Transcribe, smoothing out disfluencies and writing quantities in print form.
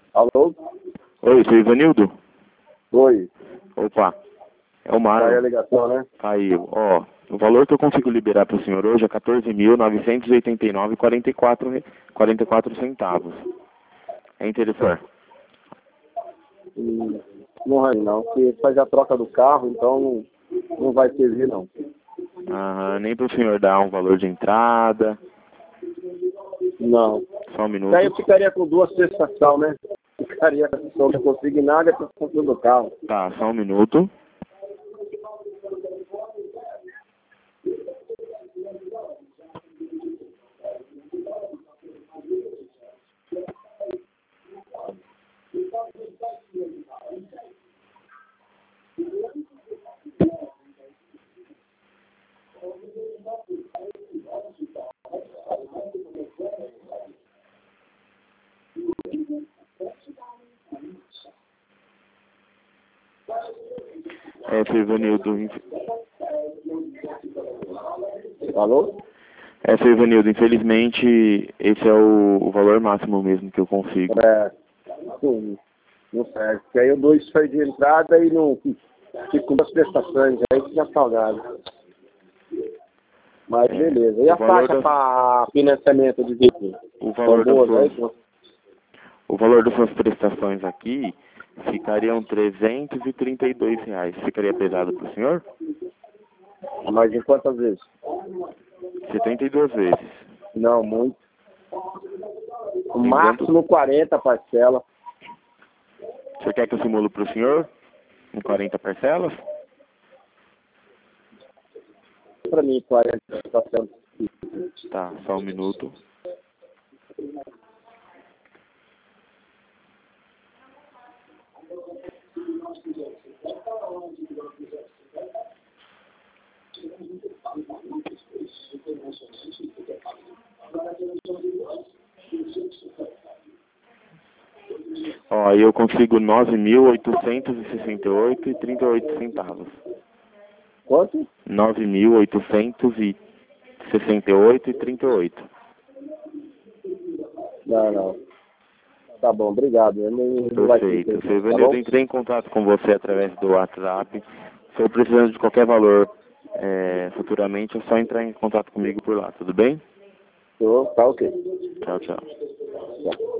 Alô? Oi, seu Ivanildo? Oi. Opa, é o Tá aí a Marlon. ligação, né? Caiu. Ó, o valor que eu consigo liberar para o senhor hoje é 14.989,44 centavos. É interessante. Não vai não, porque faz a troca do carro, então não vai servir não. Aham, nem para o senhor dar um valor de entrada. Não. Só um minuto. Daí eu ficaria com duas prestações, né? Ficaria com a questão de consignada e a prestação do carro. Tá, só um minuto. É, seu Ivanildo. Alô? É, seu Ivanildo, infelizmente esse é o valor máximo mesmo que eu consigo. Não serve. Porque aí eu dou isso aí de entrada e não fico com duas prestações, aí fica salgado. Mas beleza. E a taxa para financiamento de veículo? O valor São das boas, suas, o valor das suas prestações aqui ficariam R$ 332. Ficaria pesado para o senhor? Mas em quantas vezes? 72 vezes. Não, muito. O máximo 40 parcelas. Você quer que eu simulo para o senhor? Em 40 parcelas? Para mim, 40 parcelas. Tá, só um minuto. Ó, aí eu consigo 9.868,38 centavos. Quanto? 9.868,38. Não. Tá bom, obrigado. Eu não vai ter Perfeito. tempo, Seu tá Ivanildo, bom? eu entrei em contato com você através do WhatsApp. Se eu precisando de qualquer valor futuramente, é só entrar em contato comigo por lá, tudo bem? Tá ok. Tchau, tchau. Tá.